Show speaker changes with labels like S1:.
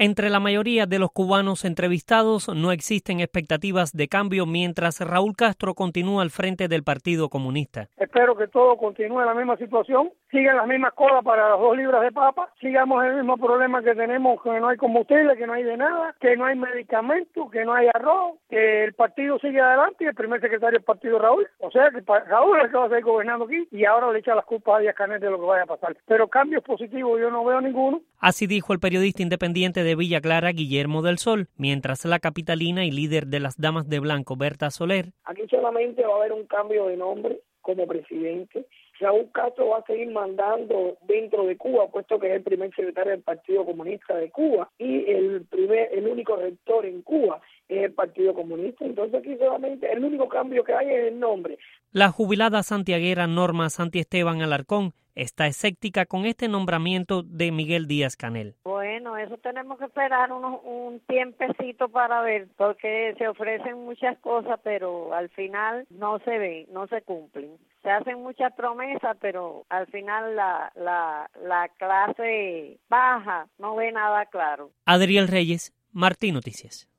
S1: Entre la mayoría de los cubanos entrevistados no existen expectativas de cambio mientras Raúl Castro continúa al frente del Partido Comunista.
S2: Espero que todo continúe en la misma situación, sigan las mismas colas para las 2 libras de papa, sigamos el mismo problema que tenemos, que no hay combustible, que no hay de nada, que no hay medicamentos, que no hay arroz, que el partido sigue adelante y el primer secretario del partido Raúl. O sea que Raúl es el que va a seguir gobernando aquí y ahora le echa las culpas a Díaz-Canel de lo que vaya a pasar. Pero cambios positivos yo no veo ninguno.
S1: Así dijo el periodista independiente de Villa Clara, Guillermo del Sol, mientras la capitalina y líder de las Damas de Blanco, Berta Soler.
S3: Aquí solamente va a haber un cambio de nombre como presidente. Raúl Castro va a seguir mandando dentro de Cuba, puesto que es el primer secretario del Partido Comunista de Cuba y el único rector en Cuba es el Partido Comunista. Entonces aquí solamente el único cambio que hay es el nombre.
S1: La jubilada santiaguera Norma Santiesteban Alarcón está escéptica con este nombramiento de Miguel Díaz-Canel.
S4: Bueno, eso tenemos que esperar un tiempecito para ver, porque se ofrecen muchas cosas, pero al final no se ven, no se cumplen. Se hacen muchas promesas, pero al final la clase baja no ve nada claro.
S1: Adriel Reyes, Martín Noticias.